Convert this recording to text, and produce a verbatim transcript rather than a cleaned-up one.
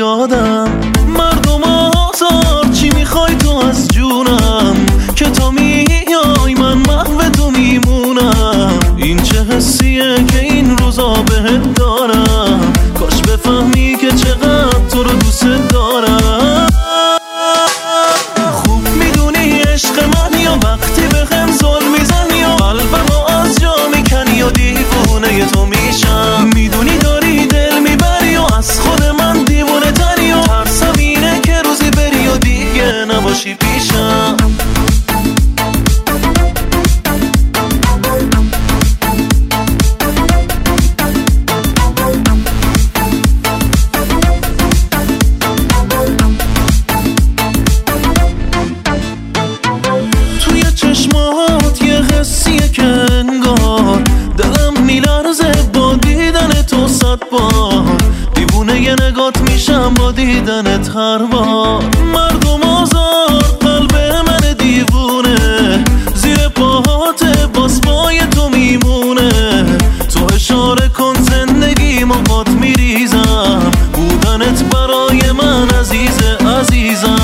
یادم. مردم آزار چی میخوای تو از جونم، که تو میای من محو تو میمونم. این چه حسیه که این روزا بهت دارم، کاش بفهمی که چقدر تو رو دوست دارم. خوب میدونی عشق من یا وقتی بهم ظلم میزنی یا قلبمو از جا میکنی یا دیوونه تو میشم. میدونی داری دل میبری و از خود من دیوونه تری و ترسم اینه که روزی بری و دیگه نباشی پیشم. چشمات یه حسیه که انگار دلم میلرزه با دیدن تو صد بار. دیوونه یه نگات میشم با دیدنت هر بار. مردم آزار قلب من دیوونه زیر پاهات باز پای تو میمونه. تو اشاره کن زندگی ما بات میریزم، بودنت برای من عزیزه عزیزم.